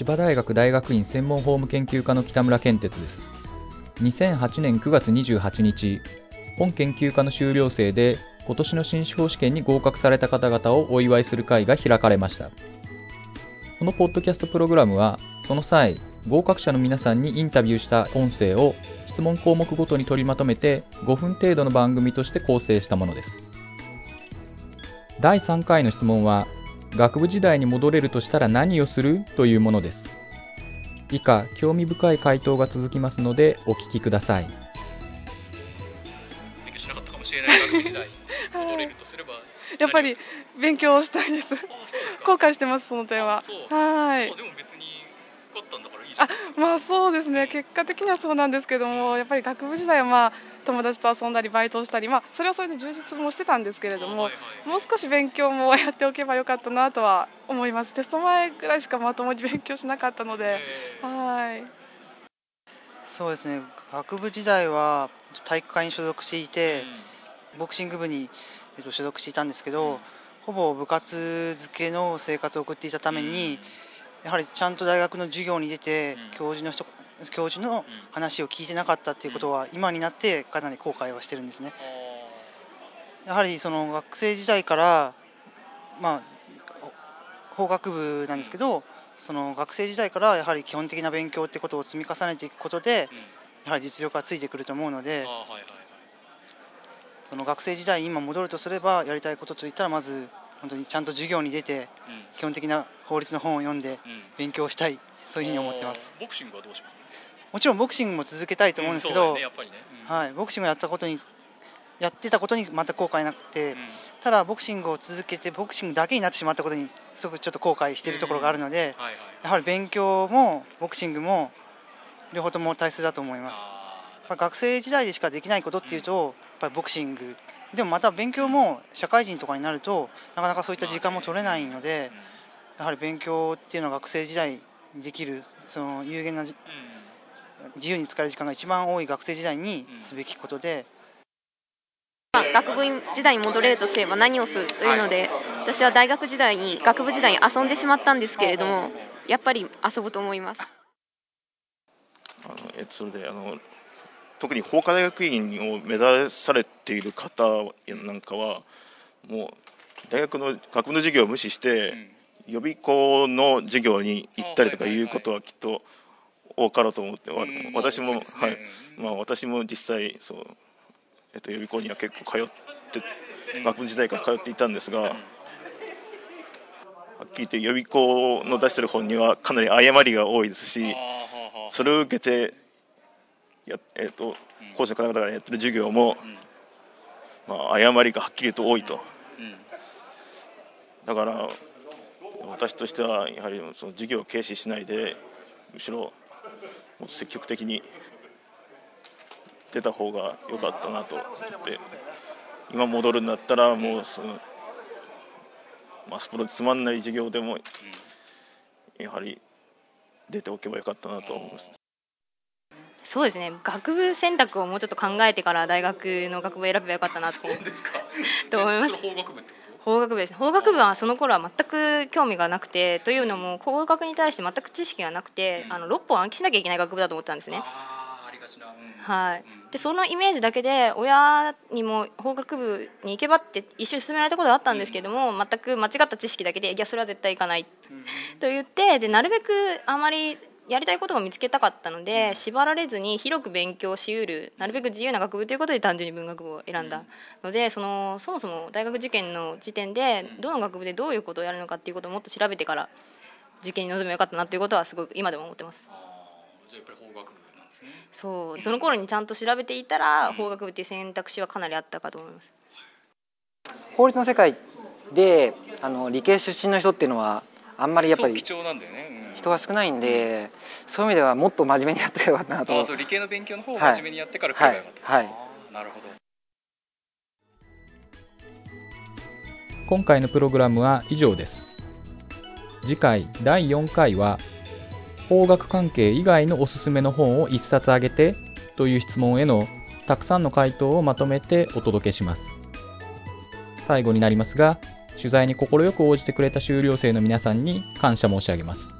千葉大学大学院専門法務研究科の北村健哲です。2008年9月28日、本研究科の修了生で今年の新司法試験に合格された方々をお祝いする会が開かれました。このポッドキャストプログラムは、その際、合格者の皆さんにインタビューした音声を質問項目ごとに取りまとめて5分程度の番組として構成したものです。第3回の質問は、学部時代に戻れるとしたら何をするというものです。以下、興味深い回答が続きますのでお聞きください。 勉強しなかったかもしれない学部時代に戻れるとすればやっぱり勉強したいです。後悔してます、その点は。はい。 でも別に受かったんだからいいじゃん。 まあそうですね、結果的にはそうなんですけども、やっぱり学部時代は友達と遊んだりバイトをしたり、それはそれで充実もしてたんですけれども、もう少し勉強もやっておけばよかったなとは思います。テスト前ぐらいしかまともに勉強しなかったので、はい。 そうですね、学部時代は体育会に所属していて、ボクシング部に所属していたんですけど、ほぼ部活漬けの生活を送っていたために、やはりちゃんと大学の授業に出て教授の話を聞いてなかったっていうことは今になってかなり後悔はしてるんですね。やはりその学生時代から法学部なんですけど、その学生時代からやはり基本的な勉強ってことを積み重ねていくことで、やはり実力がついてくると思うので、その学生時代に今戻るとすればやりたいことといったら、まず本当にちゃんと授業に出て基本的な法律の本を読んで勉強したい、そういうふうに思ってます。 ボクシングはどうします？ もちろんボクシングも続けたいと思うんですけど、ボクシングをやってたことに全く後悔なくて、ただボクシングを続けてボクシングだけになってしまったことにすごくちょっと後悔しているところがあるので、やはり勉強もボクシングも両方とも大切だと思います。学生時代でしかできないことっていうと、やっぱりボクシングでもまた勉強も社会人とかになるとなかなかそういった時間も取れないので、やはり勉強っていうのは学生時代にできるその有限な自由に使える時間が一番多い学生時代にすべきことで、 学部時代に戻れるとすれば何をするというので、私は学部時代に遊んでしまったんですけれども、やっぱり遊ぶと思います。 それで特に法科大学院を目指されている方なんかは、もう大学の学部の授業を無視して予備校の授業に行ったりとかいうことはきっと多かろうと思って、私も私も実際そう、予備校には結構通って学部時代から通っていたんですが、はっきり言って予備校の出している本にはかなり誤りが多いですし、それを受けて講師の方々がやってる授業も、誤りがはっきりと多いと。だから私としてはやはりその授業を軽視しないで、むしろもっと積極的に出た方が良かったなと思って、今戻るんだったらもうそのスポロでつまんない授業でもやはり出ておけばよかったなと思います。 そうですね、学部選択をもうちょっと考えてから大学の学部を選べばよかったなと思います。 法学部ってこと？ 法学部です。法学部はその頃は全く興味がなくて、というのも法学に対して全く知識がなくて、6本暗記しなきゃいけない学部だと思ってたんですね。 ありがちな。 でそのイメージだけで親にも法学部に行けばって一瞬勧められたことがあったんですけども、全く間違った知識だけで、いやそれは絶対行かないと言って、でなるべくあまりやりたいことを見つけたかったので、縛られずに広く勉強しうるなるべく自由な学部ということで単純に文学部を選んだので、そもそも大学受験の時点でどの学部でどういうことをやるのかっていうことをもっと調べてから受験に臨めばよかったなということはすごく今でも思ってます。 じゃあやっぱり法学部なんですね。 その頃にちゃんと調べていたら法学部っていう選択肢はかなりあったかと思います。 法律の世界で理系出身の人っていうのはあんまりやっぱり貴重なんだよね。 人が少ないんで、そういう意味ではもっと真面目にやってよかったなと。 そう理系の勉強の方を真面目にやってから来ればよかった。なるほど。 今回のプログラムは以上です。次回第4回は法学関係以外のおすすめの本を1冊あげてという質問へのたくさんの回答をまとめてお届けします。最後になりますが、取材に快く応じてくれた修了生の皆さんに感謝申し上げます。